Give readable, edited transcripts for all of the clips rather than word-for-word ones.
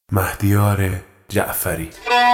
مهدیار جعفری.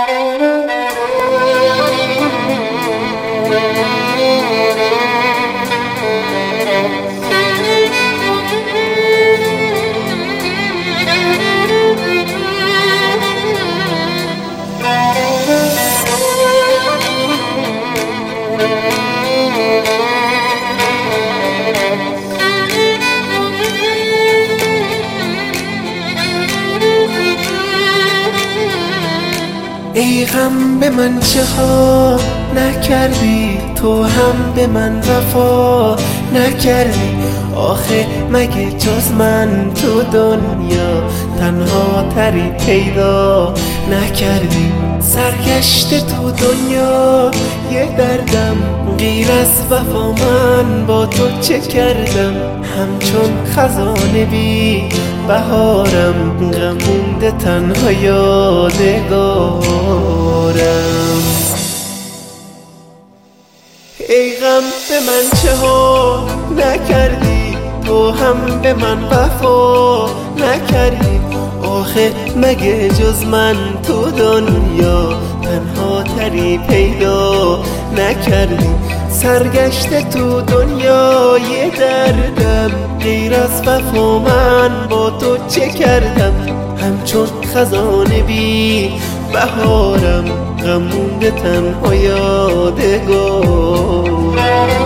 ای غم به من چه ها نکردی، تو هم به من وفا نکردی. آخه مگه جز من تو دنیا تنها تری پیدا نکردی. سرگشته تو دنیا یه دردم، غیر از وفا من با تو چه کردم؟ همچون خزانه بی بهارم، غم مونده تنها یادگارم. ای غم به من چه ها نکردی، تو هم به من وفا نکردی. آخه مگه جز من تو دنیا تنها تری پیدا نکردی. سرگشته تو دنیا یه دردم، غیر از وفا من با تو چه کردم؟ همچون خزانه بی بهارم، غم مونده تنها یادگارم.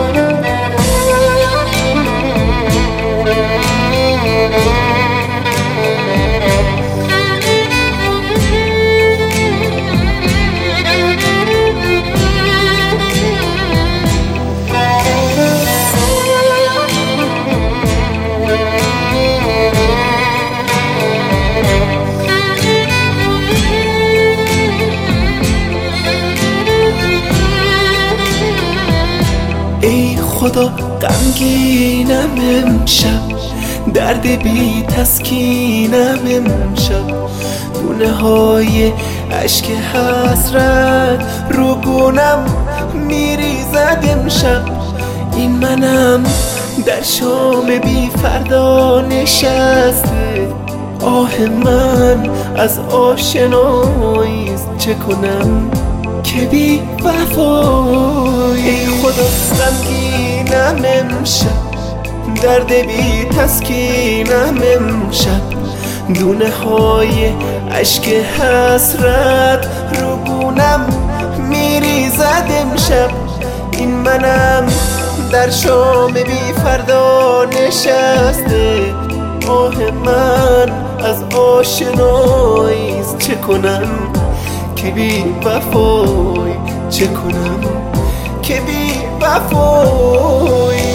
ای خدا غمگینم امشب، درد بی تسکینم امشب. گونه های عشق حسرت رو گونم میریزد امشب. این منم در شام بی فردا نشسته، آه من از آشناییست چه کنم که بی وفایی. ای خدا غمگینم امشب، درد بی تسکینم امشب. دونه های عشق حسرت رو گونم میریزد امشب. این منم در شام بی فردا نشسته، آه من از آشناییست چه کنم که بی وفایی، چه کنم که بی وفایی.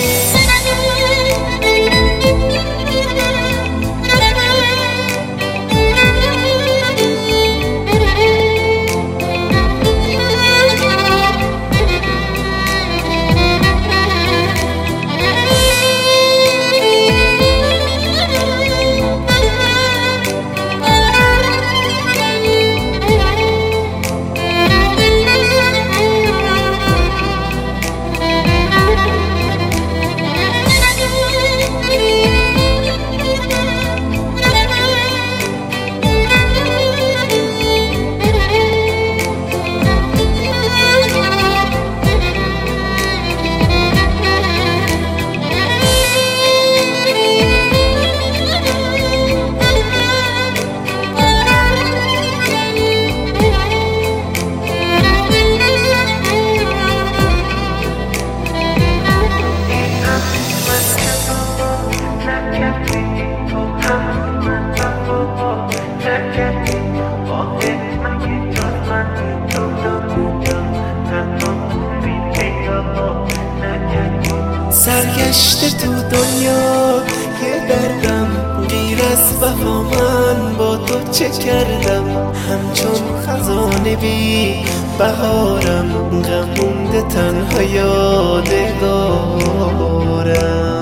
سرگشته تو دنیا یه دردم، غیر از وفا من با تو چه کردم؟ همچون خزانه بی بهارم، غم مونده تنها یادگارم.